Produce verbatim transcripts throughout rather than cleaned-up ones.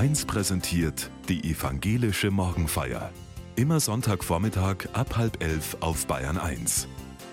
eins präsentiert die evangelische Morgenfeier. Immer Sonntagvormittag ab halb elf auf Bayern eins.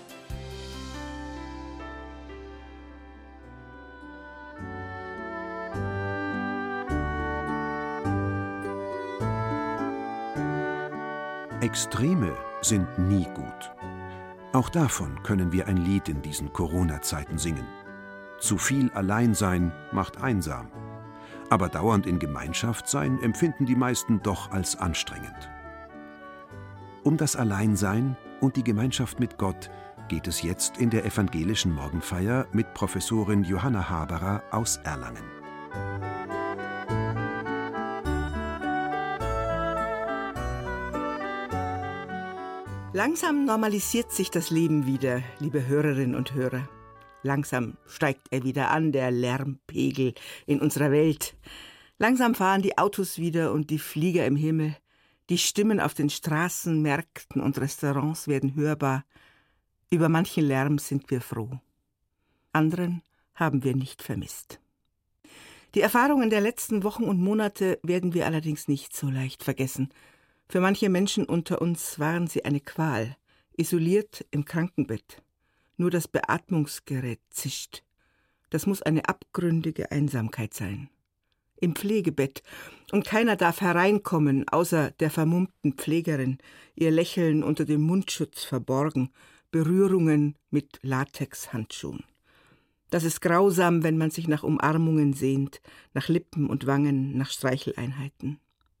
Extreme sind nie gut. Auch davon können wir ein Lied in diesen Corona-Zeiten singen. Zu viel Alleinsein macht einsam. Aber dauernd in Gemeinschaft sein empfinden die meisten doch als anstrengend. Um das Alleinsein und die Gemeinschaft mit Gott geht es jetzt in der evangelischen Morgenfeier mit Professorin Johanna Haberer aus Erlangen. Langsam normalisiert sich das Leben wieder, liebe Hörerinnen und Hörer. Langsam steigt er wieder an, der Lärmpegel in unserer Welt. Langsam fahren die Autos wieder und die Flieger im Himmel. Die Stimmen auf den Straßen, Märkten und Restaurants werden hörbar. Über manchen Lärm sind wir froh. Anderen haben wir nicht vermisst. Die Erfahrungen der letzten Wochen und Monate werden wir allerdings nicht so leicht vergessen. Für manche Menschen unter uns waren sie eine Qual, isoliert im Krankenbett. Nur das Beatmungsgerät zischt. Das muss eine abgründige Einsamkeit sein. Im Pflegebett. Und keiner darf hereinkommen, außer der vermummten Pflegerin, ihr Lächeln unter dem Mundschutz verborgen, Berührungen mit Latexhandschuhen. Das ist grausam, wenn man sich nach Umarmungen sehnt, nach Lippen und Wangen, nach Streicheleinheiten.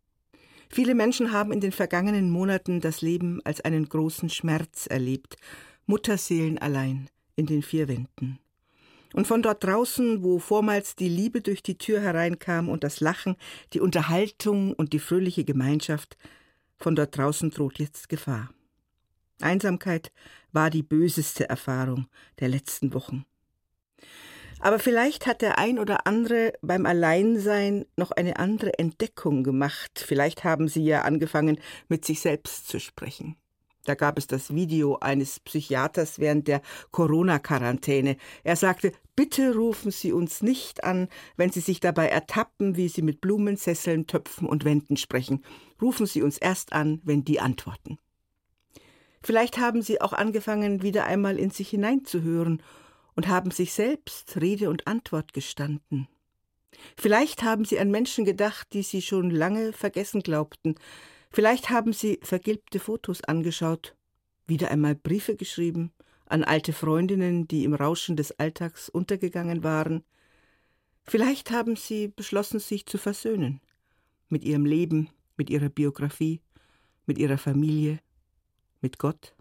Viele Menschen haben in den vergangenen Monaten das Leben als einen großen Schmerz erlebt, Mutterseelen allein in den vier Wänden. Und von dort draußen, wo vormals die Liebe durch die Tür hereinkam und das Lachen, die Unterhaltung und die fröhliche Gemeinschaft, von dort draußen droht jetzt Gefahr. Einsamkeit war die böseste Erfahrung der letzten Wochen. Aber vielleicht hat der ein oder andere beim Alleinsein noch eine andere Entdeckung gemacht. Vielleicht haben Sie ja angefangen, mit sich selbst zu sprechen. Da gab es das Video eines Psychiaters während der Corona-Quarantäne. Er sagte, bitte rufen Sie uns nicht an, wenn Sie sich dabei ertappen, wie Sie mit Blumensesseln, Töpfen und Wänden sprechen. Rufen Sie uns erst an, wenn die antworten. Vielleicht haben Sie auch angefangen, wieder einmal in sich hineinzuhören und haben sich selbst Rede und Antwort gestanden. Vielleicht haben Sie an Menschen gedacht, die Sie schon lange vergessen glaubten. Vielleicht haben Sie vergilbte Fotos angeschaut, wieder einmal Briefe geschrieben an alte Freundinnen, die im Rauschen des Alltags untergegangen waren. Vielleicht haben Sie beschlossen, sich zu versöhnen mit Ihrem Leben, mit Ihrer Biografie, mit Ihrer Familie, mit Gott.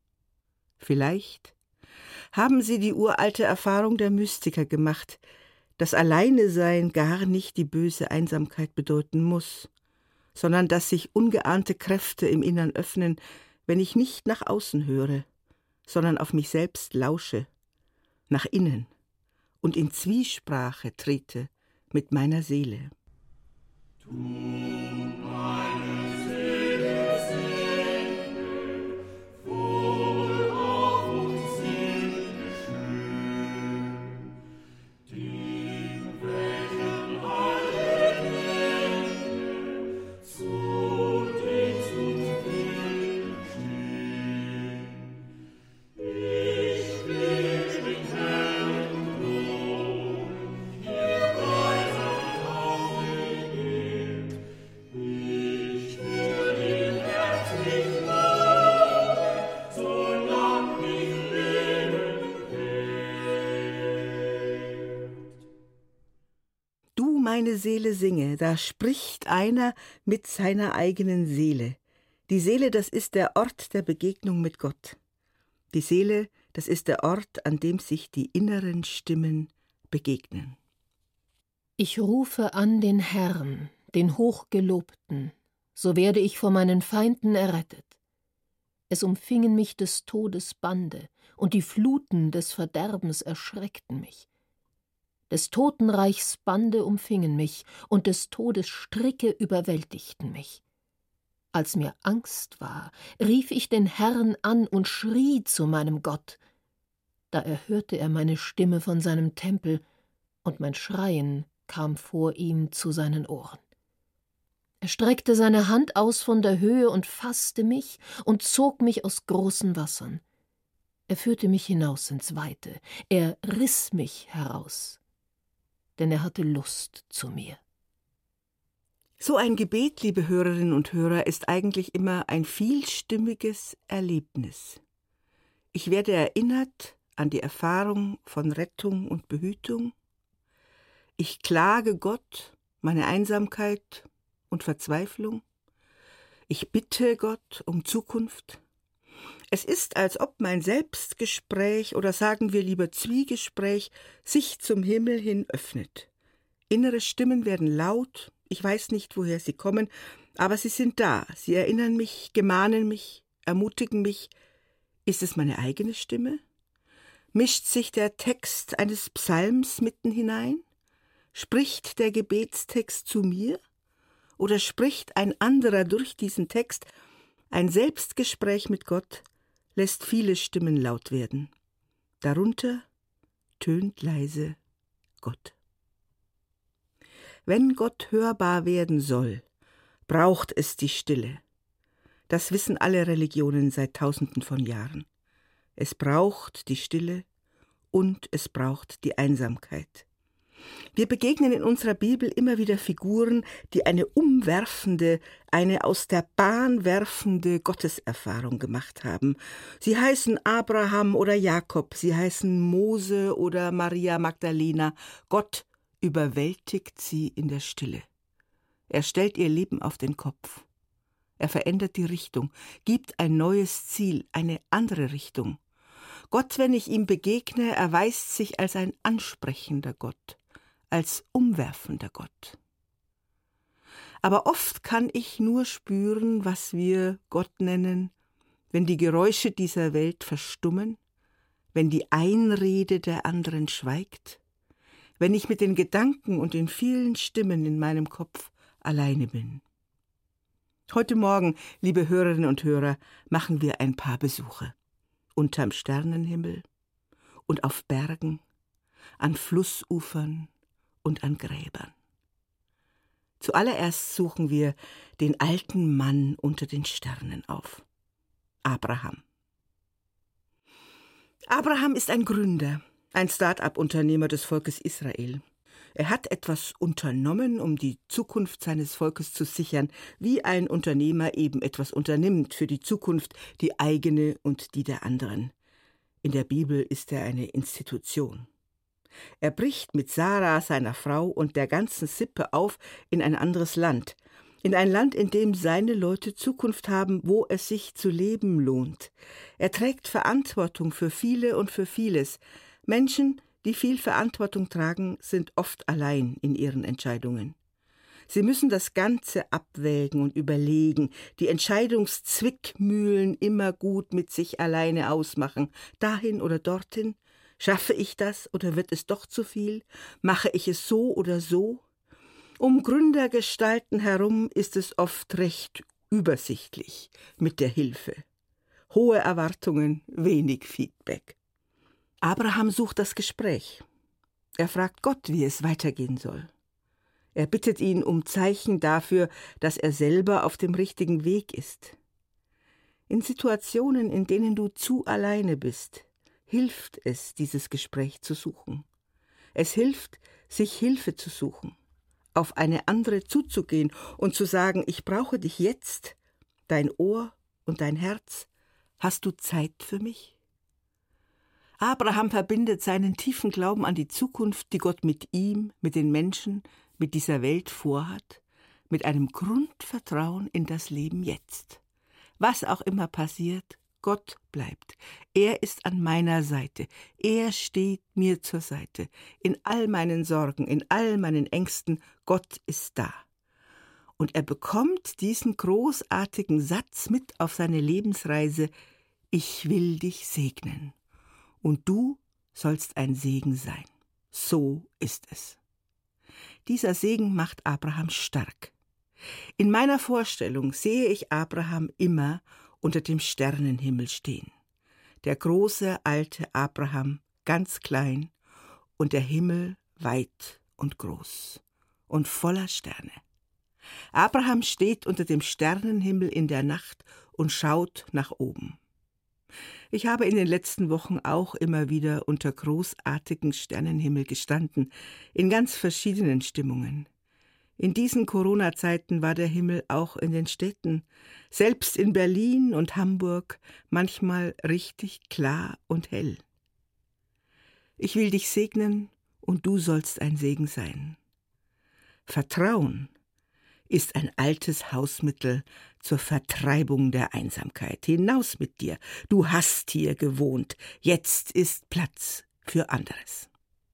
Vielleicht haben Sie die uralte Erfahrung der Mystiker gemacht, dass Alleinesein gar nicht die böse Einsamkeit bedeuten muss, sondern dass sich ungeahnte Kräfte im Innern öffnen, wenn ich nicht nach außen höre, sondern auf mich selbst lausche, nach innen und in Zwiesprache trete mit meiner Seele. Du meine Seele singe, wohl auf uns singe schön, den welchen alle Wände zu dir zum Willen stehen. Ich will den Herrn loben, hier weiter aufgehen. Ich will ihn herzlich loben, solang ich leben werde. Du, meine Seele, singe, da spricht einer mit seiner eigenen Seele. Die Seele, das ist der Ort der Begegnung mit Gott. Die Seele, das ist der Ort, an dem sich die inneren Stimmen begegnen. Ich rufe an den Herrn, den Hochgelobten, so werde ich vor meinen Feinden errettet. Es umfingen mich des Todes Bande, und die Fluten des Verderbens erschreckten mich. Des Totenreichs Bande umfingen mich, und des Todes Stricke überwältigten mich. Als mir Angst war, rief ich den Herrn an und schrie zu meinem Gott. Da erhörte er meine Stimme von seinem Tempel, und mein Schreien kam vor ihm zu seinen Ohren. Er streckte seine Hand aus von der Höhe und fasste mich und zog mich aus großen Wassern. Er führte mich hinaus ins Weite. Er riss mich heraus, denn er hatte Lust zu mir. So ein Gebet, liebe Hörerinnen und Hörer, ist eigentlich immer ein vielstimmiges Erlebnis. Ich werde erinnert an die Erfahrung von Rettung und Behütung. Ich klage Gott meine Einsamkeit und Verzweiflung. Ich bitte Gott um Zukunft. Es ist, als ob mein Selbstgespräch oder sagen wir lieber Zwiegespräch sich zum Himmel hin öffnet. Innere Stimmen werden laut, ich weiß nicht, woher sie kommen, aber sie sind da, sie erinnern mich, gemahnen mich, ermutigen mich. Ist es meine eigene Stimme? Mischt sich der Text eines Psalms mitten hinein? Spricht der Gebetstext zu mir? Oder spricht ein anderer durch diesen Text? Ein Selbstgespräch mit Gott lässt viele Stimmen laut werden. Darunter tönt leise Gott. Wenn Gott hörbar werden soll, braucht es die Stille. Das wissen alle Religionen seit Tausenden von Jahren. Es braucht die Stille und es braucht die Einsamkeit. Wir begegnen in unserer Bibel immer wieder Figuren, die eine umwerfende, eine aus der Bahn werfende Gotteserfahrung gemacht haben. Sie heißen Abraham oder Jakob, sie heißen Mose oder Maria Magdalena. Gott überwältigt sie in der Stille. Er stellt ihr Leben auf den Kopf. Er verändert die Richtung, gibt ein neues Ziel, eine andere Richtung. Gott, wenn ich ihm begegne, erweist sich als ein ansprechender Gott, als umwerfender Gott. Aber oft kann ich nur spüren, was wir Gott nennen, wenn die Geräusche dieser Welt verstummen, wenn die Einrede der anderen schweigt, wenn ich mit den Gedanken und den vielen Stimmen in meinem Kopf alleine bin. Heute Morgen, liebe Hörerinnen und Hörer, machen wir ein paar Besuche. Unterm Sternenhimmel und auf Bergen, an Flussufern und an Gräbern. Zuallererst suchen wir den alten Mann unter den Sternen auf. Abraham. Abraham ist ein Gründer, ein Start-up-Unternehmer des Volkes Israel. Er hat etwas unternommen, um die Zukunft seines Volkes zu sichern, wie ein Unternehmer eben etwas unternimmt für die Zukunft, die eigene und die der anderen. In der Bibel ist er eine Institution. Er bricht mit Sarah, seiner Frau, und der ganzen Sippe auf in ein anderes Land. In ein Land, in dem seine Leute Zukunft haben, wo es sich zu leben lohnt. Er trägt Verantwortung für viele und für vieles. Menschen, die viel Verantwortung tragen, sind oft allein in ihren Entscheidungen. Sie müssen das Ganze abwägen und überlegen, die Entscheidungszwickmühlen immer gut mit sich alleine ausmachen, dahin oder dorthin. Schaffe ich das oder wird es doch zu viel? Mache ich es so oder so? Um Gründergestalten herum ist es oft recht übersichtlich mit der Hilfe. Hohe Erwartungen, wenig Feedback. Abraham sucht das Gespräch. Er fragt Gott, wie es weitergehen soll. Er bittet ihn um Zeichen dafür, dass er selber auf dem richtigen Weg ist. In Situationen, in denen du zu alleine bist, hilft es, dieses Gespräch zu suchen. Es hilft, sich Hilfe zu suchen, auf eine andere zuzugehen und zu sagen, ich brauche dich jetzt, dein Ohr und dein Herz. Hast du Zeit für mich? Abraham verbindet seinen tiefen Glauben an die Zukunft, die Gott mit ihm, mit den Menschen, mit dieser Welt vorhat, mit einem Grundvertrauen in das Leben jetzt. Was auch immer passiert, Gott bleibt. Er ist an meiner Seite. Er steht mir zur Seite. In all meinen Sorgen, in all meinen Ängsten, Gott ist da. Und er bekommt diesen großartigen Satz mit auf seine Lebensreise: Ich will dich segnen. Und du sollst ein Segen sein. So ist es. Dieser Segen macht Abraham stark. In meiner Vorstellung sehe ich Abraham immer unter dem Sternenhimmel stehen. Der große, alte Abraham, ganz klein, und der Himmel weit und groß und voller Sterne. Abraham steht unter dem Sternenhimmel in der Nacht und schaut nach oben. Ich habe in den letzten Wochen auch immer wieder unter großartigem Sternenhimmel gestanden, in ganz verschiedenen Stimmungen. In diesen Corona-Zeiten war der Himmel auch in den Städten, selbst in Berlin und Hamburg, manchmal richtig klar und hell. Ich will dich segnen und du sollst ein Segen sein. Vertrauen ist ein altes Hausmittel zur Vertreibung der Einsamkeit. Hinaus mit dir, du hast hier gewohnt, jetzt ist Platz für anderes.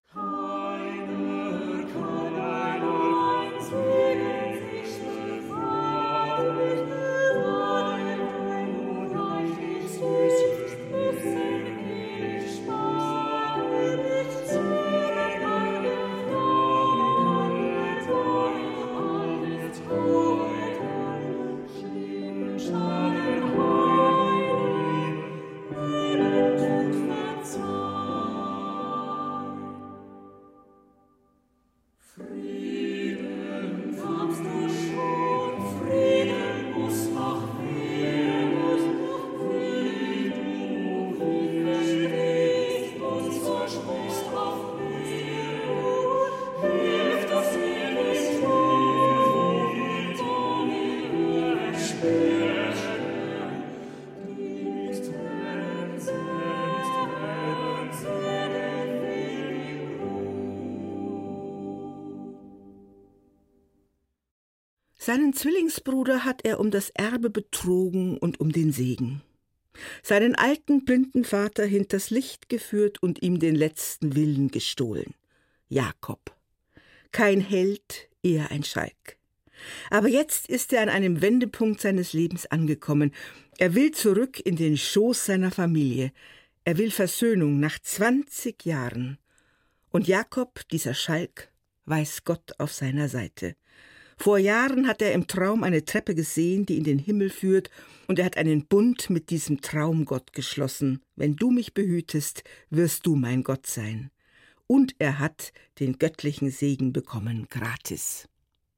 Seinen Zwillingsbruder hat er um das Erbe betrogen und um den Segen. Seinen alten, blinden Vater hinters Licht geführt und ihm den letzten Willen gestohlen. Jakob. Kein Held, eher ein Schalk. Aber jetzt ist er an einem Wendepunkt seines Lebens angekommen. Er will zurück in den Schoß seiner Familie. Er will Versöhnung nach zwanzig Jahren. Und Jakob, dieser Schalk, weiß Gott auf seiner Seite. Vor Jahren hat er im Traum eine Treppe gesehen, die in den Himmel führt, und er hat einen Bund mit diesem Traumgott geschlossen. Wenn du mich behütest, wirst du mein Gott sein. Und er hat den göttlichen Segen bekommen, gratis.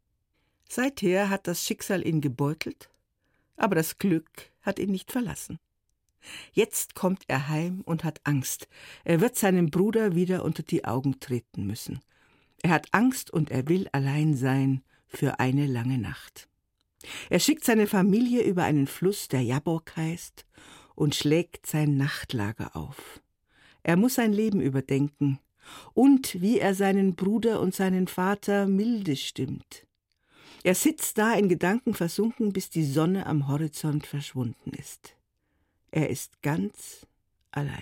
Seither hat das Schicksal ihn gebeutelt, aber das Glück hat ihn nicht verlassen. Jetzt kommt er heim und hat Angst. Er wird seinem Bruder wieder unter die Augen treten müssen. Er hat Angst und er will allein sein für eine lange Nacht. Er schickt seine Familie über einen Fluss, der Jabok heißt, und schlägt sein Nachtlager auf. Er muss sein Leben überdenken und wie er seinen Bruder und seinen Vater milde stimmt. Er sitzt da in Gedanken versunken, bis die Sonne am Horizont verschwunden ist. Er ist ganz allein.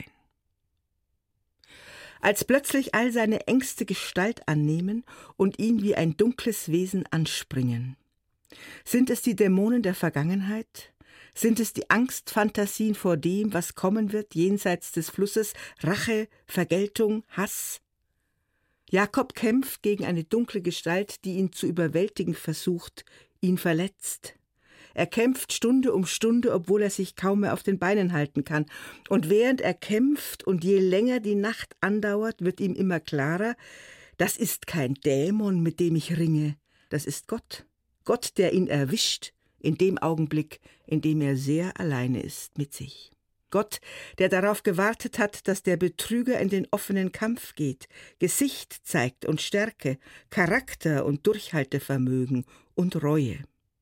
Als plötzlich all seine Ängste Gestalt annehmen und ihn wie ein dunkles Wesen anspringen. Sind es die Dämonen der Vergangenheit? Sind es die Angstfantasien vor dem, was kommen wird, jenseits des Flusses, Rache, Vergeltung, Hass? Jakob kämpft gegen eine dunkle Gestalt, die ihn zu überwältigen versucht, ihn verletzt. Er kämpft Stunde um Stunde, obwohl er sich kaum mehr auf den Beinen halten kann. Und während er kämpft und je länger die Nacht andauert, wird ihm immer klarer, das ist kein Dämon, mit dem ich ringe, das ist Gott. Gott, der ihn erwischt, in dem Augenblick, in dem er sehr alleine ist mit sich. Gott, der darauf gewartet hat, dass der Betrüger in den offenen Kampf geht, Gesicht zeigt und Stärke, Charakter und Durchhaltevermögen und Reue.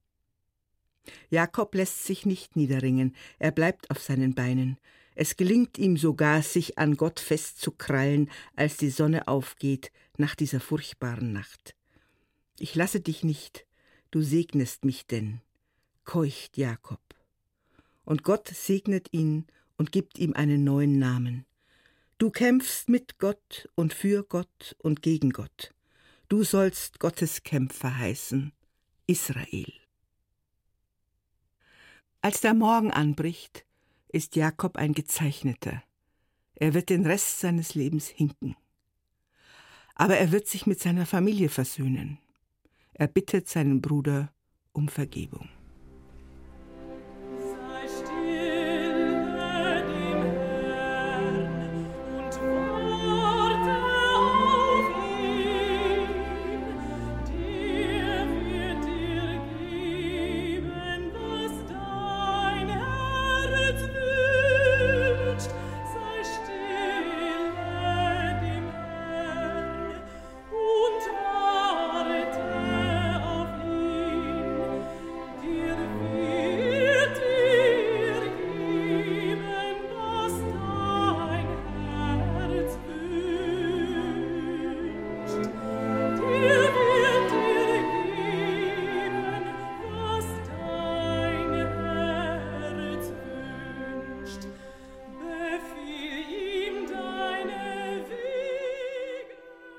Jakob lässt sich nicht niederringen, er bleibt auf seinen Beinen. Es gelingt ihm sogar, sich an Gott festzukrallen, als die Sonne aufgeht nach dieser furchtbaren Nacht. Ich lasse dich nicht, du segnest mich denn, keucht Jakob. Und Gott segnet ihn und gibt ihm einen neuen Namen. Du kämpfst mit Gott und für Gott und gegen Gott. Du sollst Gottes Kämpfer heißen, Israel. Als der Morgen anbricht, ist Jakob ein Gezeichneter. Er wird den Rest seines Lebens hinken. Aber er wird sich mit seiner Familie versöhnen. Er bittet seinen Bruder um Vergebung.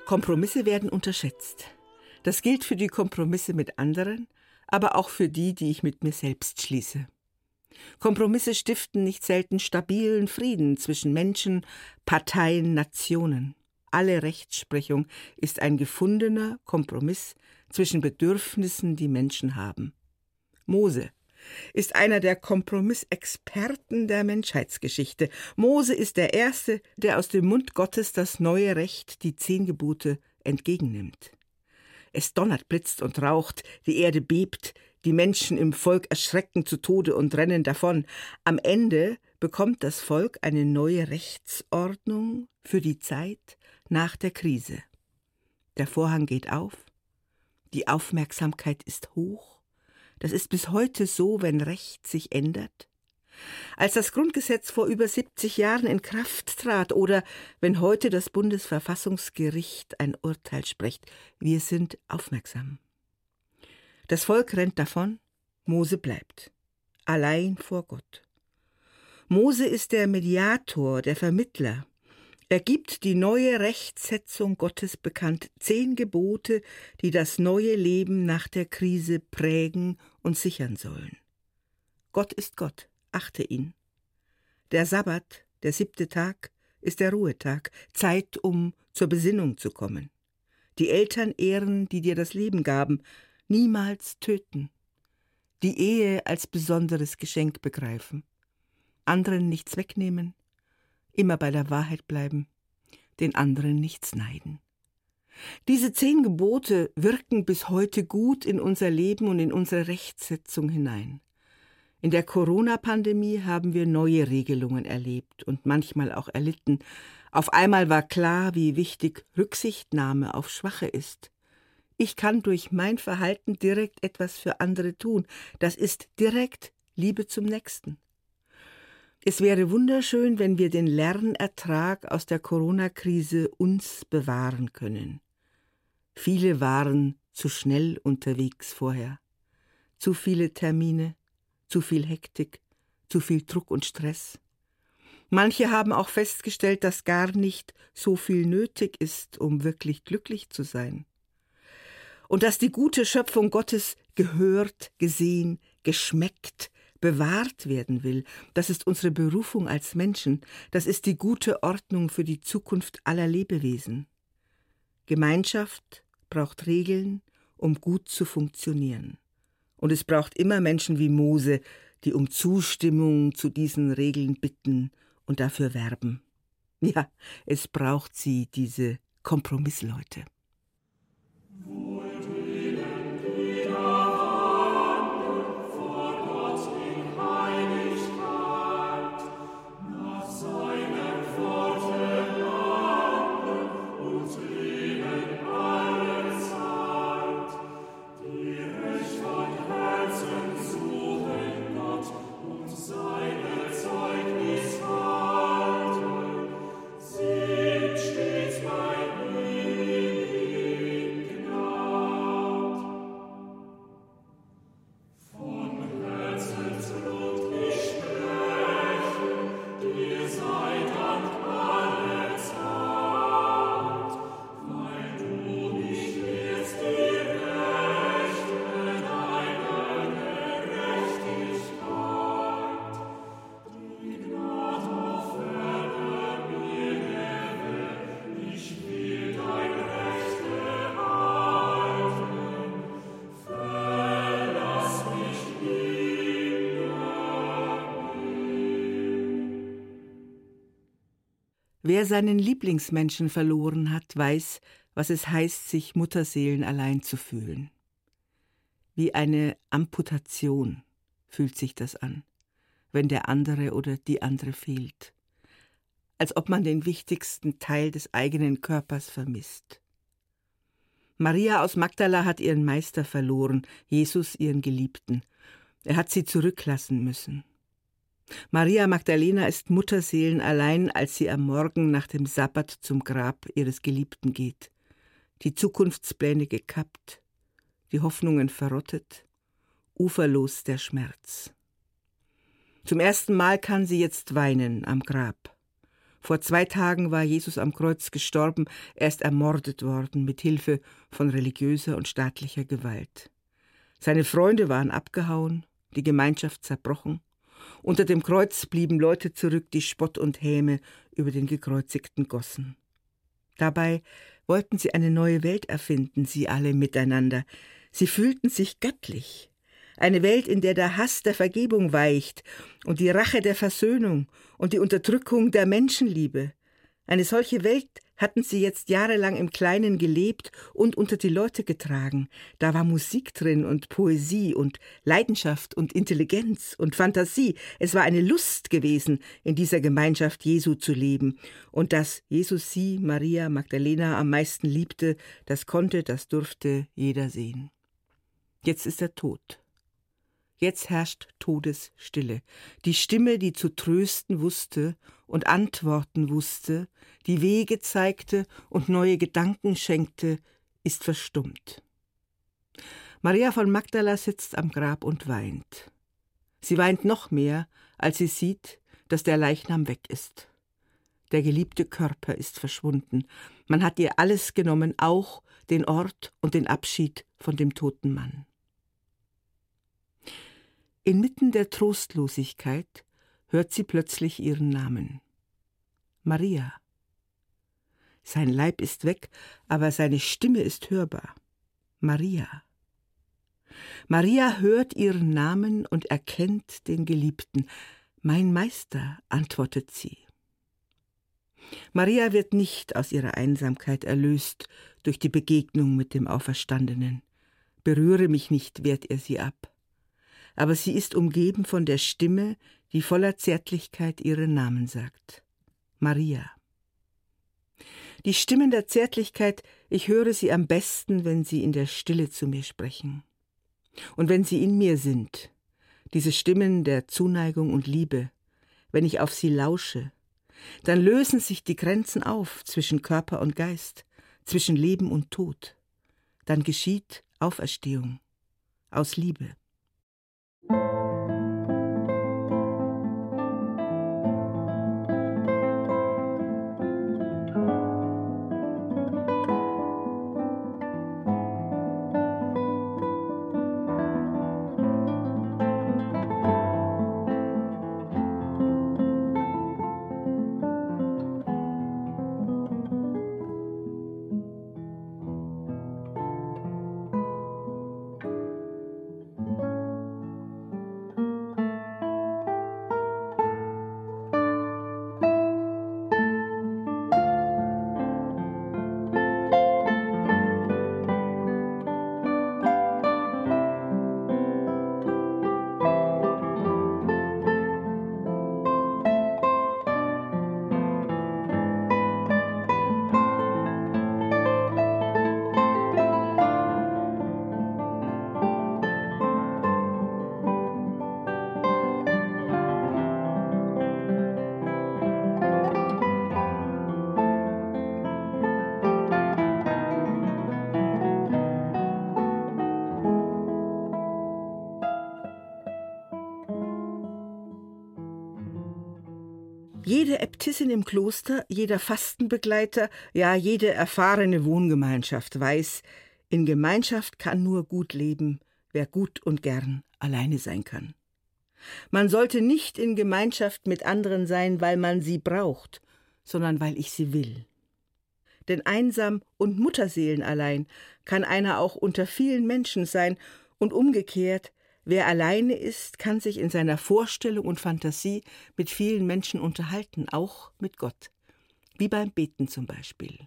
Kompromisse werden unterschätzt. Das gilt für die Kompromisse mit anderen, aber auch für die, die ich mit mir selbst schließe. Kompromisse stiften nicht selten stabilen Frieden zwischen Menschen, Parteien, Nationen. Alle Rechtsprechung ist ein gefundener Kompromiss zwischen Bedürfnissen, die Menschen haben. Mose ist einer der Kompromissexperten der Menschheitsgeschichte. Mose ist der Erste, der aus dem Mund Gottes das neue Recht, die zehn Gebote, entgegennimmt. Es donnert, blitzt und raucht, die Erde bebt, die Menschen im Volk erschrecken zu Tode und rennen davon. Am Ende bekommt das Volk eine neue Rechtsordnung für die Zeit nach der Krise. Der Vorhang geht auf, die Aufmerksamkeit ist hoch. Das ist bis heute so, wenn Recht sich ändert. Als das Grundgesetz vor über siebzig Jahren in Kraft trat oder wenn heute das Bundesverfassungsgericht ein Urteil spricht, wir sind aufmerksam. Das Volk rennt davon, Mose bleibt, allein vor Gott. Mose ist der Mediator, der Vermittler. Er gibt die neue Rechtsetzung Gottes bekannt, zehn Gebote, die das neue Leben nach der Krise prägen und sichern sollen. Gott ist Gott, achte ihn. Der Sabbat, der siebte Tag, ist der Ruhetag, Zeit, um zur Besinnung zu kommen. Die Eltern ehren, die dir das Leben gaben, niemals töten. Die Ehe als besonderes Geschenk begreifen. Anderen nichts wegnehmen. Immer bei der Wahrheit bleiben, den anderen nichts neiden. Diese zehn Gebote wirken bis heute gut in unser Leben und in unsere Rechtsetzung hinein. In der Corona-Pandemie haben wir neue Regelungen erlebt und manchmal auch erlitten. Auf einmal war klar, wie wichtig Rücksichtnahme auf Schwache ist. Ich kann durch mein Verhalten direkt etwas für andere tun. Das ist direkt Liebe zum Nächsten. Es wäre wunderschön, wenn wir den Lernertrag aus der Corona-Krise uns bewahren können. Viele waren zu schnell unterwegs vorher. Zu viele Termine, zu viel Hektik, zu viel Druck und Stress. Manche haben auch festgestellt, dass gar nicht so viel nötig ist, um wirklich glücklich zu sein. Und dass die gute Schöpfung Gottes gehört, gesehen, geschmeckt, bewahrt werden will. Das ist unsere Berufung als Menschen. Das ist die gute Ordnung für die Zukunft aller Lebewesen. Gemeinschaft braucht Regeln, um gut zu funktionieren. Und es braucht immer Menschen wie Mose, die um Zustimmung zu diesen Regeln bitten und dafür werben. Ja, es braucht sie, diese Kompromissleute. Wer seinen Lieblingsmenschen verloren hat, weiß, was es heißt, sich Mutterseelen allein zu fühlen. Wie eine Amputation fühlt sich das an, wenn der andere oder die andere fehlt. Als ob man den wichtigsten Teil des eigenen Körpers vermisst. Maria aus Magdala hat ihren Meister verloren, Jesus ihren Geliebten. Er hat sie zurücklassen müssen. Maria Magdalena ist mutterseelenallein, als sie am Morgen nach dem Sabbat zum Grab ihres Geliebten geht. Die Zukunftspläne gekappt, die Hoffnungen verrottet, uferlos der Schmerz. Zum ersten Mal kann sie jetzt weinen am Grab. Vor zwei Tagen war Jesus am Kreuz gestorben, er ist ermordet worden mit Hilfe von religiöser und staatlicher Gewalt. Seine Freunde waren abgehauen, die Gemeinschaft zerbrochen. Unter dem Kreuz blieben Leute zurück, die Spott und Häme über den Gekreuzigten gossen. Dabei wollten sie eine neue Welt erfinden, sie alle miteinander. Sie fühlten sich göttlich. Eine Welt, in der der Hass der Vergebung weicht und die Rache der Versöhnung und die Unterdrückung der Menschenliebe. Eine solche Welt hatten sie jetzt jahrelang im Kleinen gelebt und unter die Leute getragen. Da war Musik drin und Poesie und Leidenschaft und Intelligenz und Fantasie. Es war eine Lust gewesen, in dieser Gemeinschaft Jesu zu leben. Und dass Jesus sie, Maria Magdalena, am meisten liebte, das konnte, das durfte jeder sehen. Jetzt ist er tot. Jetzt herrscht Todesstille. Die Stimme, die zu trösten wusste und antworten wusste, die Wege zeigte und neue Gedanken schenkte, ist verstummt. Maria von Magdala sitzt am Grab und weint. Sie weint noch mehr, als sie sieht, dass der Leichnam weg ist. Der geliebte Körper ist verschwunden. Man hat ihr alles genommen, auch den Ort und den Abschied von dem toten Mann. Inmitten der Trostlosigkeit hört sie plötzlich ihren Namen. Maria. Sein Leib ist weg, aber seine Stimme ist hörbar. Maria. Maria hört ihren Namen und erkennt den Geliebten. Mein Meister, antwortet sie. Maria wird nicht aus ihrer Einsamkeit erlöst durch die Begegnung mit dem Auferstandenen. Berühre mich nicht, wehrt er sie ab. Aber sie ist umgeben von der Stimme, die voller Zärtlichkeit ihren Namen sagt. Maria. Die Stimmen der Zärtlichkeit, ich höre sie am besten, wenn sie in der Stille zu mir sprechen. Und wenn sie in mir sind, diese Stimmen der Zuneigung und Liebe, wenn ich auf sie lausche, dann lösen sich die Grenzen auf zwischen Körper und Geist, zwischen Leben und Tod. Dann geschieht Auferstehung aus Liebe. Jede Äbtissin im Kloster, jeder Fastenbegleiter, ja jede erfahrene Wohngemeinschaft weiß, in Gemeinschaft kann nur gut leben, wer gut und gern alleine sein kann. Man sollte nicht in Gemeinschaft mit anderen sein, weil man sie braucht, sondern weil ich sie will. Denn einsam und Mutterseelen allein kann einer auch unter vielen Menschen sein und umgekehrt, wer alleine ist, kann sich in seiner Vorstellung und Fantasie mit vielen Menschen unterhalten, auch mit Gott, wie beim Beten zum Beispiel.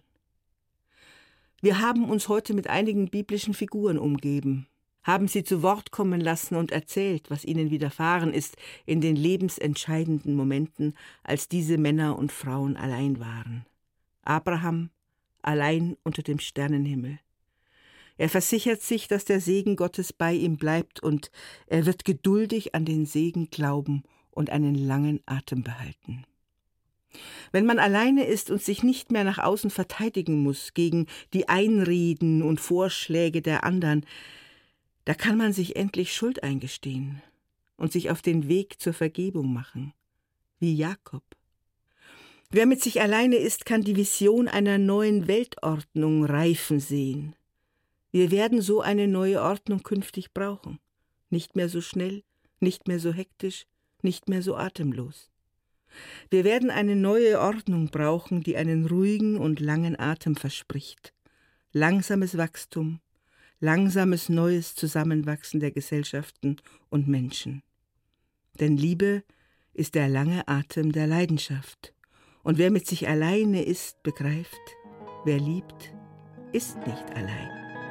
Wir haben uns heute mit einigen biblischen Figuren umgeben, haben sie zu Wort kommen lassen und erzählt, was ihnen widerfahren ist in den lebensentscheidenden Momenten, als diese Männer und Frauen allein waren. Abraham, allein unter dem Sternenhimmel. Er versichert sich, dass der Segen Gottes bei ihm bleibt und er wird geduldig an den Segen glauben und einen langen Atem behalten. Wenn man alleine ist und sich nicht mehr nach außen verteidigen muss gegen die Einreden und Vorschläge der anderen, da kann man sich endlich Schuld eingestehen und sich auf den Weg zur Vergebung machen, wie Jakob. Wer mit sich alleine ist, kann die Vision einer neuen Weltordnung reifen sehen. Wir werden so eine neue Ordnung künftig brauchen. Nicht mehr so schnell, nicht mehr so hektisch, nicht mehr so atemlos. Wir werden eine neue Ordnung brauchen, die einen ruhigen und langen Atem verspricht. Langsames Wachstum, langsames neues Zusammenwachsen der Gesellschaften und Menschen. Denn Liebe ist der lange Atem der Leidenschaft. Und wer mit sich alleine ist, begreift, wer liebt, ist nicht allein.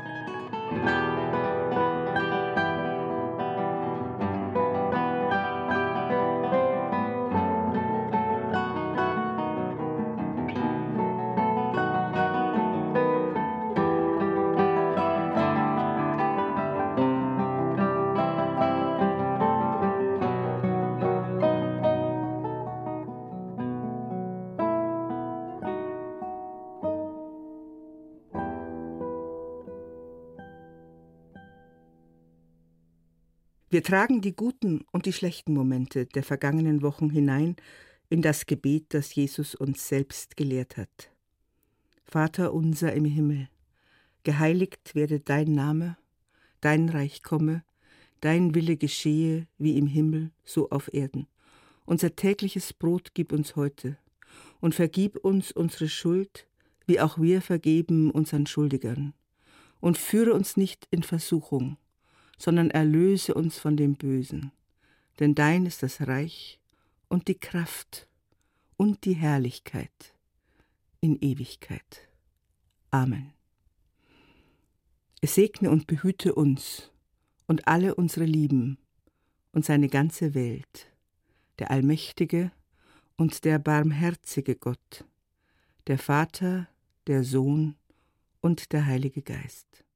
Wir tragen die guten und die schlechten Momente der vergangenen Wochen hinein in das Gebet, das Jesus uns selbst gelehrt hat. Vater unser im Himmel, geheiligt werde dein Name, dein Reich komme, dein Wille geschehe, wie im Himmel, so auf Erden. Unser tägliches Brot gib uns heute und vergib uns unsere Schuld, wie auch wir vergeben unseren Schuldigern. Und führe uns nicht in Versuchung, sondern erlöse uns von dem Bösen. Denn dein ist das Reich und die Kraft und die Herrlichkeit in Ewigkeit. Amen. Es segne und behüte uns und alle unsere Lieben und seine ganze Welt, der allmächtige und der barmherzige Gott, der Vater, der Sohn und der Heilige Geist.